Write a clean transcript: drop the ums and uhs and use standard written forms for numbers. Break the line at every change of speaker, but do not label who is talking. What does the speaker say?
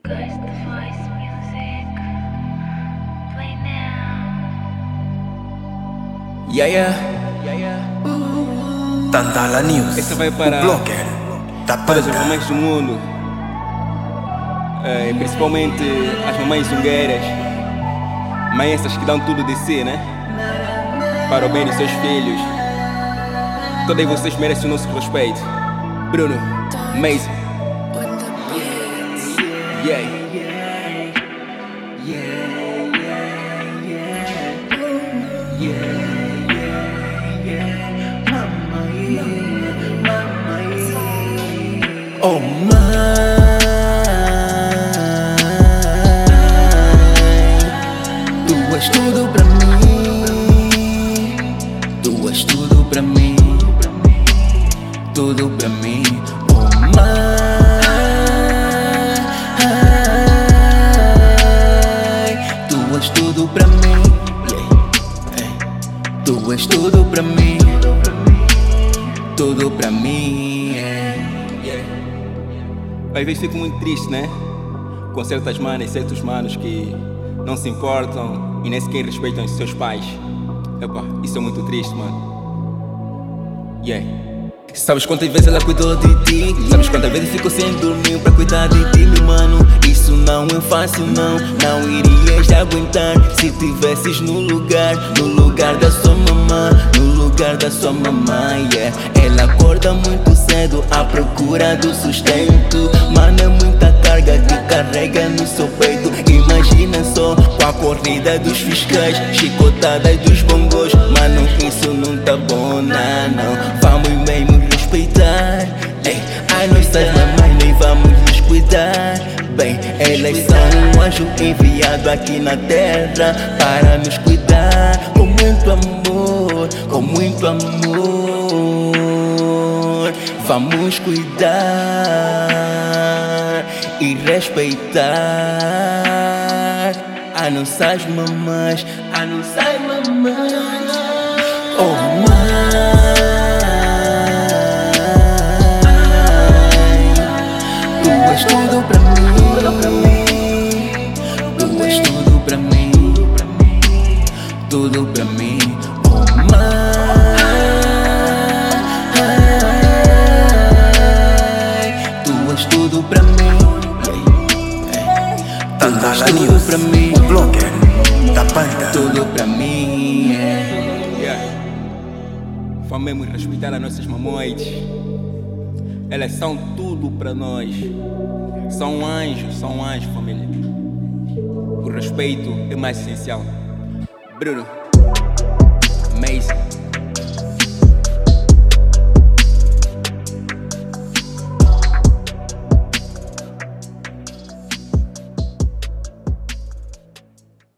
Guys, the voice music. Play now.
Yeah.
Tandala News.
Essa vai para
o blogger da
todas as
banda.
mamães do mundo, principalmente as mamães zungueiras, mães essas que dão tudo de si, né? Para o bem dos seus filhos. Todas vocês merecem o nosso respeito. Bruno, Mason. Yeah.
Oh mãe, tu és tudo pra mim, tu és tudo pra mim, tudo pra mim. Oh mãe, tu és tudo pra mim, tu és tudo pra mim, tudo pra mim.
Às vezes fico muito triste, né? Com certas manas, certos manos que não se importam e nem sequer respeitam os seus pais. Epa, isso é muito triste, mano. Yeah.
Sabes quantas vezes ela cuidou de ti? Sabes quantas vezes ficou sem dormir pra cuidar de ti, meu mano? Isso não é fácil, não irias aguentar se tivesses no lugar da sua mamãe, no lugar da sua mamãe, yeah. Ela acorda muito cedo à procura do sustento, mano, é muita carga que carrega no seu peito. Imagina só com a corrida dos fiscais, chicotadas dos bongos, mano, isso não tá bom, não. Vamos mesmo respeitar, ei, as nossas mamães nem vamos descuidar. Bem, elas são um anjo enviado aqui na terra para nos cuidar com muito amor, com muito amor. Vamos cuidar e respeitar as nossas mamães, as nossas mamães. Oh mãe, tu és tudo pra mim, tu és tudo pra mim, tudo pra mim. Oh mãe, tu és tudo pra mim,
Tandala
tudo
News,
pra mim,
o blogger da banda.
tudo pra mim.
Yeah. Vamos mesmo respeitar as nossas mamães. Elas são tudo para nós. São anjos, família. O respeito é mais essencial. Bruno, Mason.